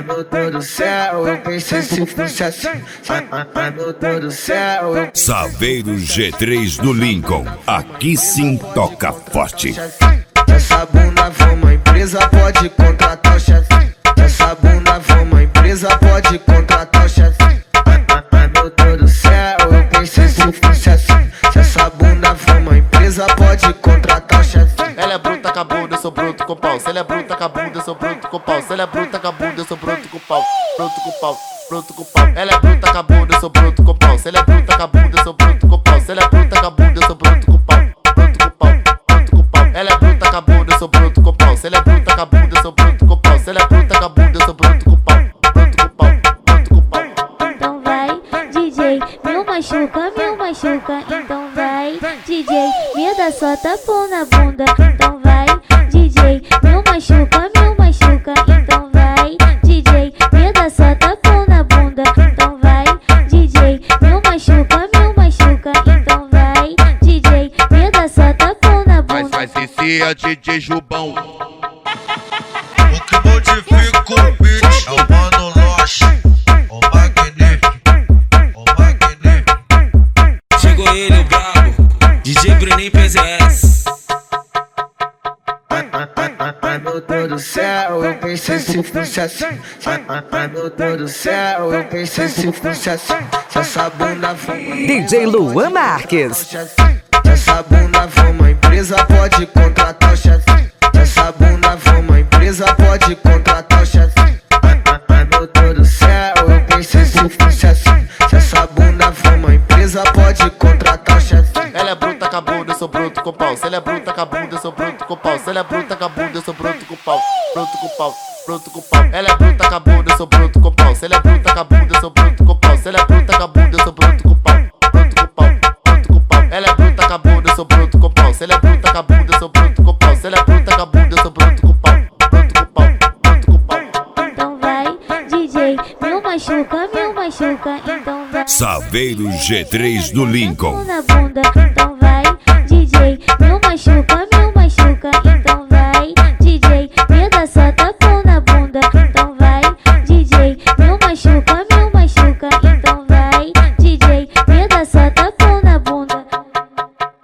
meu Deus do céu, eu pensei se fosse assim. Ai meu Deus do céu, eu... Saveiro G3 do Lincoln, aqui sim toca forte. Essa bunda for uma empresa, pode contratar o chefe. Essa bunda for uma empresa, pode contratar o chefe. Ai meu Deus do céu, eu pensei se fosse assim. Se essa bunda for uma empresa, pode contratar o chefe. Ela é bruta com a bunda, eu sou bruto com pau. Se ela é bruta com a bunda, eu sou bruto com pau. Se ela é bruta com a bunda, eu sou bruto com pau. Bruto com pau, bruto com pau. Ela é bruta com a bunda, eu sou bruto com pau. Se ela é bruta com a bunda, eu sou bruto com pau. Se ela é bruta com a bunda, eu sou bruto com pau. Bruto com pau, bruto com pau. Ela é bruta com a bunda, eu sou bruto com pau. Se ela é bruta com a bunda, eu sou bruto com pau. Se ela é bruta com a bunda, eu sou bruto com pau. Bruto com pau, bruto com pau. Então vai, DJ, me machuca, então vai, DJ, me dá só tapão na bunda, então vai, DJ, me machuca, então vai, DJ, me dá só tapão na bunda, então vai, DJ, me machuca, então vai, DJ, me dá só tapão na bunda. Mas esse é DJ Jubão. O que modifica o beat é o Mano Loche, o magnífico. Chegou ele, o brabo, DJ Bruninho PZS. Ai meu Deus do céu, eu pensei se fosse assim. Ai meu Deus do céu, eu pensei se fosse assim. Se essa bunda for uma DJ Luan Marques. essa bunda for uma empresa, pode contratar o chefe. Essa bunda for uma empresa, pode contratar o chefe. Ai meu Deus do céu, eu pensei se fosse assim. Se essa bunda for uma empresa, pode contratar o chefe. Ela é bruta com a bunda, eu sou bruto com pau. Se ela é bruta com a bunda, eu sou bruto com pau. Se ela é bruta com a bunda, eu sou bruto com pau. Bruto com pau, bruto com pau. Ela é bruta com a bunda, eu sou bruto com pau. Se ela é bruta com a bunda, eu sou bruto com pau. Se ela é bruta com a bunda, eu sou bruto com pau. Bruto com pau, bruto com pau. Ela é bruta com a bunda, eu sou bruto com pau. Se ela é bruta com a bunda, eu sou bruto com pau. Se ela é bruta com a bunda, eu sou bruto com pau. Bruto com pau, bruto com pau. Então vai, DJ, me machuca, então vai. Saveiro G3 do Lincoln. Na bunda, então vai, DJ, me machuca, então vai, DJ, me dá só tapa.